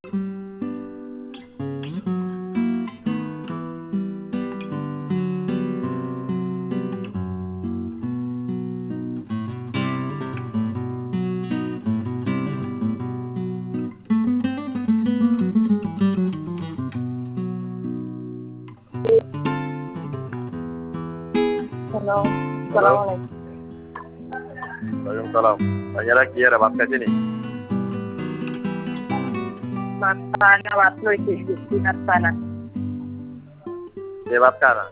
Hello, assalamualaikum. Waalaikumsalam. Tanya lagi ya, apa aja nih? Mana waktu itu di sana? Jawab kan?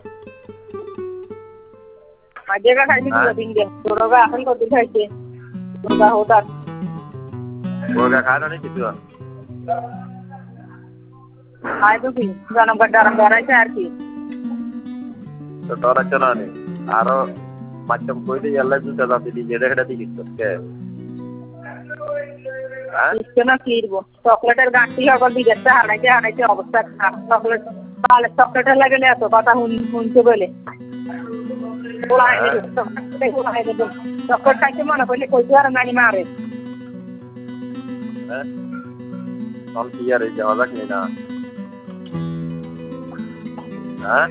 Aja kan ini juga tinggal. Suruh akan kau tinggal sih. Suruh hotel. Gua खाना नहीं किसी बार. Hai tu sih, jangan garang-garang cari sih. तो तोरा चला नहीं. आरो macam कोई नहीं यार लज्जत दादा दिल्ली जेड़े खड़ा थी किसको क्या? Iskena kirbo. Chocolateর গাঁটি সকল বিদেশে হারাইতে অবস্থা খারাপ। চকলেটের লাগে না তো কথা শুনতে বলে। চকলেট খাইতে মনে করলে কইতে আর নানি মারে। हम यार जवाब नहीं ना. हाँ?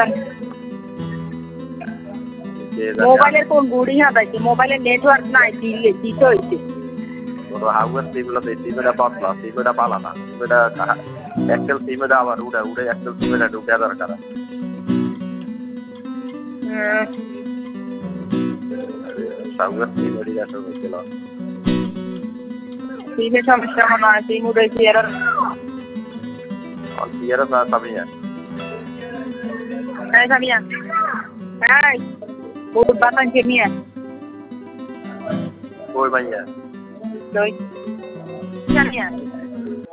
মোবাইলের কোন গুড়ি হাতাইছে মোবাইলের নেটওয়ার্ক নাই দিতে হইছে ওরা হাউয়ার সিমলা সিমটা পাতলা সিমটা পালানা সিমটা এক্সেল সিমটা আবার উড়ে এক্সেল সিমটা ঢুকে দরকার হাউয়ার সিমটা যাচ্ছে হইছিল সিমে সমস্যা মনে হয় সিম উড়াইছে এরর আর ইয়ারা সামিয়া এই সামিয়া এই বহুত বাতান কেমিয়া কই ভাইয়া কই সামিয়া